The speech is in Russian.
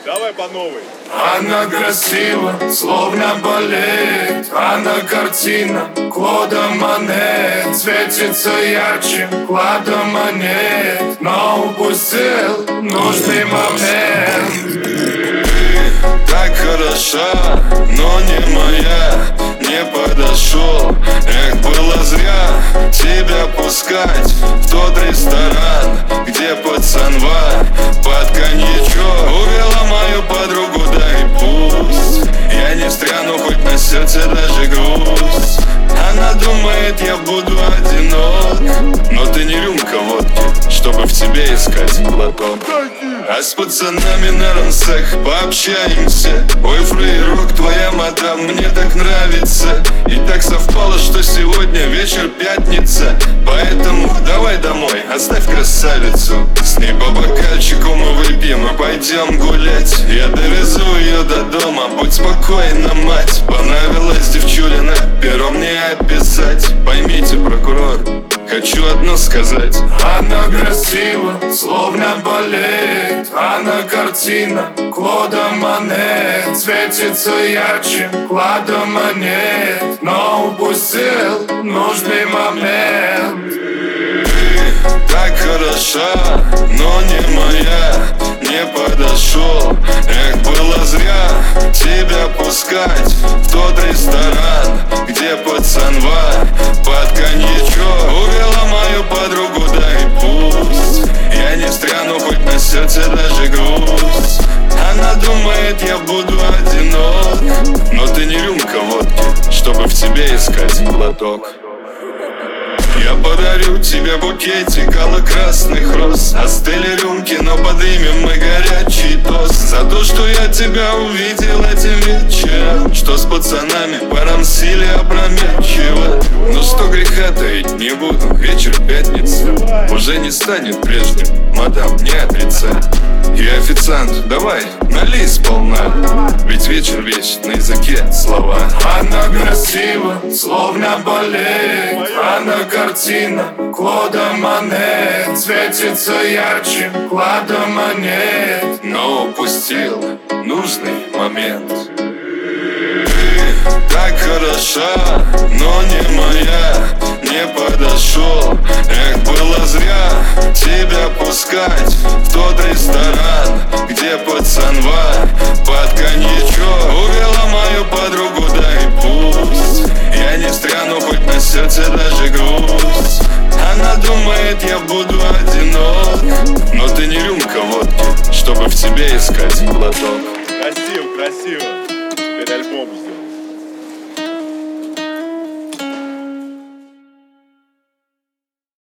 Давай по новой. Она красива, словно болеет. Она картина Клода Моне. Светится ярче клада монет, но упустил нужный момент. Так хороша, но не моя. Не подошел, эх, было зря тебя пускать в тот ресторан, где пацанва под коньячок увела мою подругу, да и пусть я не встряну, хоть на сердце даже грусть. Она думает, я буду одинок, но ты не рюмка водки, чтобы в тебе искать глоток. А с пацанами на рансах пообщаемся. Ой, фрейрок, твоя мадам мне так нравится. И так совпало, что сегодня вечер пятница. Поэтому давай домой, оставь красавицу. С ней по бокальчику мы выпьем и пойдем гулять. Я довезу ее до дома, будь спокойна, мать. Понравилась девчулина, пером не описать. Поймите, прокурор, хочу одно сказать. Она красива, словно болеет. Она картина Клода Моне. Светится ярче клада монет, но упустил нужный момент. Так хороша, но не моя. Не подошел, эх, было зря тебя пускать в тот ресторан, где пацанва под коньячок увела мою подругу, да и пусть я не встряну, хоть на сердце даже грусть. Она думает, я буду одинок, но ты не рюмка водки, чтобы в тебе искать глоток. Я подарю тебе букетик алло-красных роз. Остыли рюмки, но подымем мы горячий тост за то, что я тебя увидел этим вечером, что с пацанами порамсили опрометчиво. Но что греха-то и не буду, вечер пятницы уже не станет прежним, мадам, не отрицай. И официант, давай, налей сполна, ведь вечер весь на языке слова. Она красива, словно болеет. Она картина Клода Моне. Светится ярче клада монет, но упустил нужный момент. Так хороша, но не моя. Не подошел, эх, было зря тебя пускать в тот ресторан, где пацанва под коньячок увела мою подругу, да и пусть я не встряну, хоть на сердце даже грусть. Она думает, я буду одинок, но ты не рюмка водки, чтобы в тебе искать глоток. Красиво, красиво.